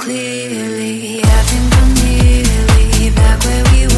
clearly. I think we're nearly back where we